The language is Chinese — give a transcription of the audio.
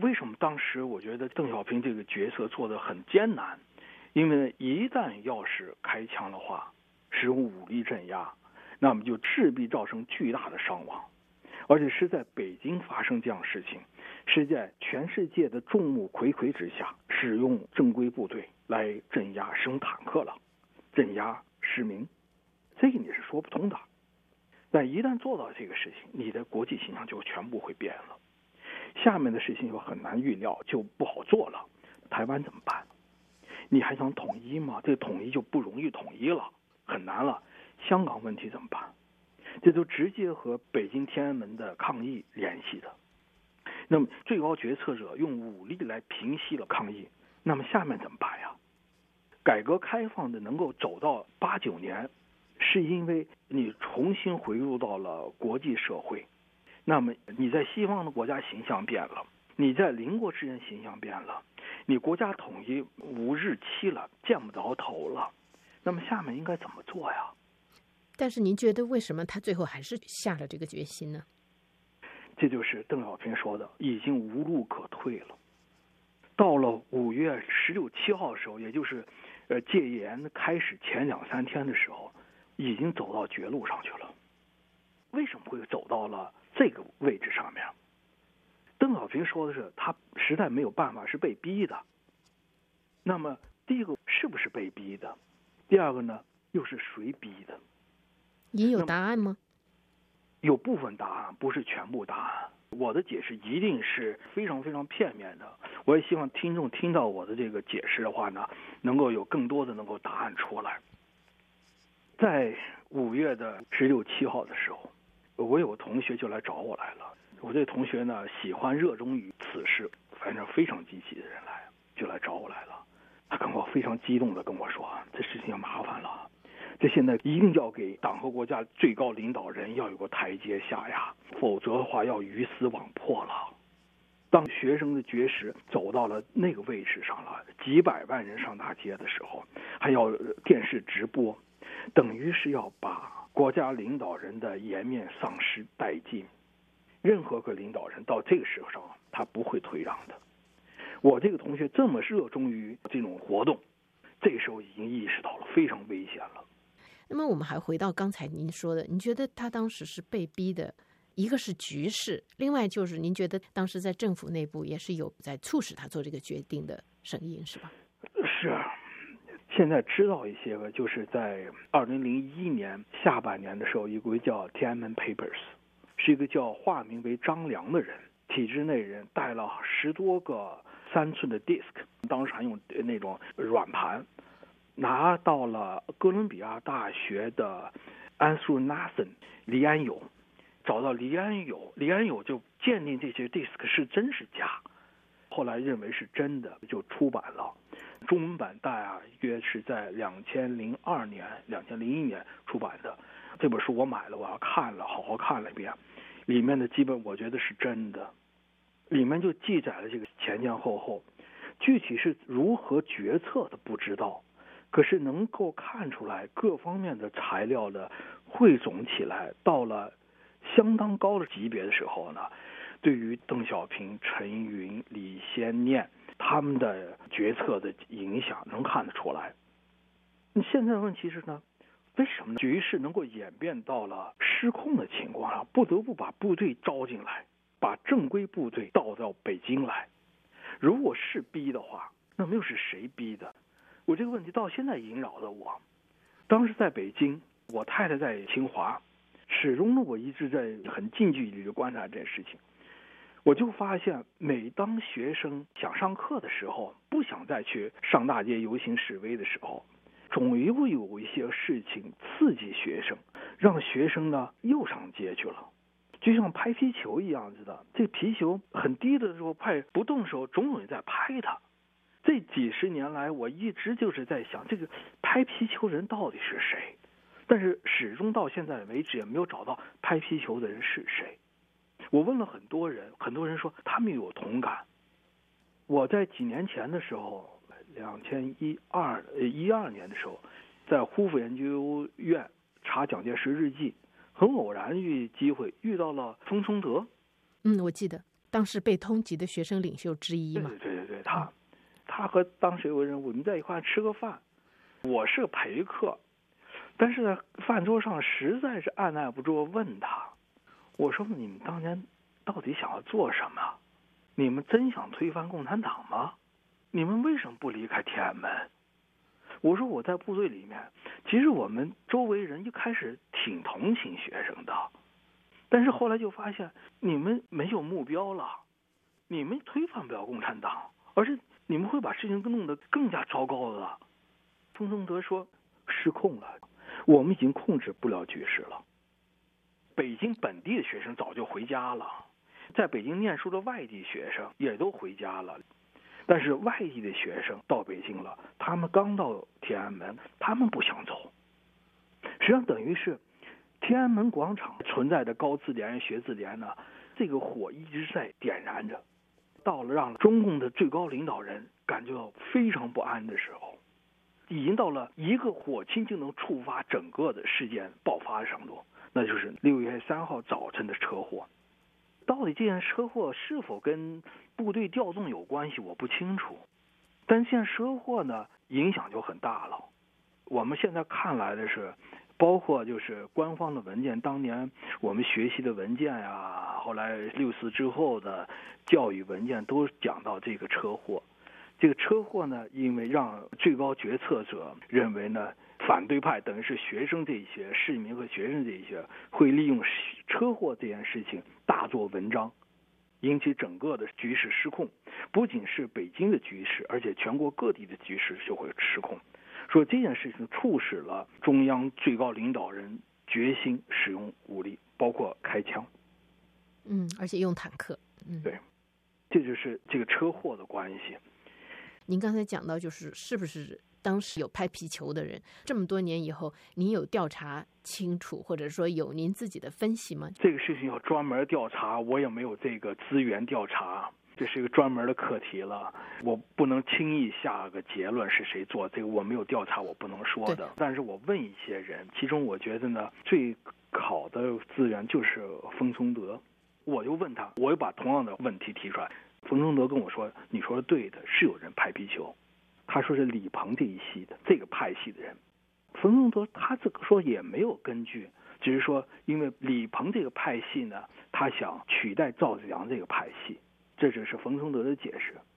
为什么当时我觉得邓小平这个角色做得很艰难？因为一旦要是开枪的话，使用武力镇压，那么就势必造成巨大的伤亡，而且是在北京发生这样的事情，是在全世界的众目睽睽之下，使用正规部队来镇压，使用坦克了，镇压市民，这个你是说不通的。但一旦做到这个事情，你的国际形象就全部会变了。下面的事情又很难预料，就不好做了。台湾怎么办？你还想统一吗？这个统一就不容易统一了，很难了。香港问题怎么办？这就直接和北京天安门的抗议联系的。那么最高决策者用武力来平息了抗议，那么下面怎么办呀？改革开放的能够走到89年，是因为你重新回入到了国际社会，那么你在西方的国家形象变了，你在邻国之间形象变了，你国家统一无日期了，见不着头了，那么下面应该怎么做呀？ 但是您觉得为什么他最后还是下了这个决心呢？ 这就是邓小平说的，已经无路可退了。到了5月16、17号的时候，也就是戒严开始前2-3天的时候，已经走到绝路上去了。为什么会走到了这个位置上面？邓小平说的是他实在没有办法，是被逼的。那么第一个是不是被逼的？第二个呢，又是谁逼的？ 您有答案吗？ 有部分答案，不是全部答案。我的解释一定是非常非常片面的。我也希望听众听到我的这个解释的话呢，能够有更多的答案出来。在5月16、17号的时候，我有个同学就来找我来了。我这个同学呢，喜欢热衷于此事，反正非常积极的人来，就来找我来了。他跟我非常激动的跟我说，这事情要麻烦了，这现在一定要给党和国家最高领导人要有个台阶下呀，否则的话要鱼死网破了。当学生的绝食走到了那个位置上了，几百万人上大街的时候，还要电视直播，等于是要把国家领导人的颜面丧失殆尽。任何个领导人到这个时候上，他不会退让的。我这个同学这么热衷于这种活动，这个时候已经意识到了非常危险了。 那么我们还回到刚才您说的，您觉得他当时是被逼的，一个是局势，另外就是您觉得当时在政府内部也是有在促使他做这个决定的声音，是吧？ 是啊，现在知道一些个，就是在2001年下半年的时候，一个叫天安门 Papers， 是一个叫化名为张良的人，体制内人，带了10多个3寸的 disc， 当时还用那种软盘，拿到了哥伦比亚大学的安素纳森黎安友，找到黎安友就鉴定这些 disc 是真是假，后来认为是真的，就出版了。中文版大约是在2002年、2001年出版的。这本书我买了，我要看了，好好看了一遍，里面的基本我觉得是真的，里面就记载了这个前前后后，具体是如何决策的不知道，可是能够看出来各方面的材料的汇总起来，到了相当高的级别的时候呢，对于邓小平、陈云、李先念他们的决策的影响能看得出来。现在的问题是呢，为什么局势能够演变到了失控的情况下，不得不把部队招进来，把正规部队调到北京来？如果是逼的话，那么又是谁逼的？我这个问题到现在萦绕着我。当时在北京，我太太在清华，始终呢我一直在很近距离的观察这件事情。我就发现，每当学生想上课的时候，不想再去上大街游行示威的时候，总会有一些事情刺激学生，让学生呢又上街去了。就像拍皮球一样子的，这皮球很低的时候拍，不动的时候总有人在拍它。这几十年来，我一直就是在想，这个拍皮球人到底是谁？但是始终到现在为止也没有找到拍皮球的人是谁。我问了很多人，很多人说他们有同感。我在几年前的时候，2012年的时候，在胡佛研究院查蒋介石日记，很偶然机会遇到了封崇德。 我记得。 当时被通缉的学生领袖之一嘛。 对，他和当时有个人，我们在一块吃个饭，我是个陪客，但是呢，饭桌上实在是按捺不住问他，我说你们当年到底想要做什么？你们真想推翻共产党吗？你们为什么不离开天安门？我说我在部队里面，其实我们周围人一开始挺同情学生的，但是后来就发现你们没有目标了，你们推翻不了共产党，而且你们会把事情弄得更加糟糕了。冯承德说失控了，我们已经控制不了局势了。北京本地的学生早就回家了，在北京念书的外地学生也都回家了，但是外地的学生到北京了，他们刚到天安门，他们不想走。实际上等于是天安门广场存在的高自联、学自联呢，这个火一直在点燃着，到了让中共的最高领导人感觉到非常不安的时候，已经到了一个火星就能触发整个的事件爆发的程度，那就是6月3号早晨的车祸。到底这件车祸是否跟部队调动有关系，我不清楚。但现在车祸呢，影响就很大了。我们现在看来的是，包括就是官方的文件，当年我们学习的文件呀，后来6·4之后的教育文件都讲到这个车祸。这个车祸呢，因为让最高决策者认为呢，反对派等于是学生这些市民和学生这些会利用车祸这件事情大做文章，引起整个的局势失控。不仅是北京的局势，而且全国各地的局势就会失控。说这件事情促使了中央最高领导人决心使用武力，包括开枪。 而且用坦克。 对，这就是这个车祸的关系。 您刚才讲到，是不是当时有拍皮球的人？这么多年以后，您有调查清楚，或者说有您自己的分析吗？ 这个事情要专门调查，我也没有这个资源调查，这是一个专门的课题了，我不能轻易下个结论是谁做，这个我没有调查，我不能说的。但是我问一些人，其中我觉得呢，最好的资源就是冯承德，我就问他，我又把同样的问题提出来。冯承德跟我说，你说的对的，是有人拍皮球，他说是李鹏这一系的这个派系的人。冯承德他这个说也没有根据，只是说因为李鹏这个派系呢，他想取代赵子阳这个派系，这只是冯承德的解释。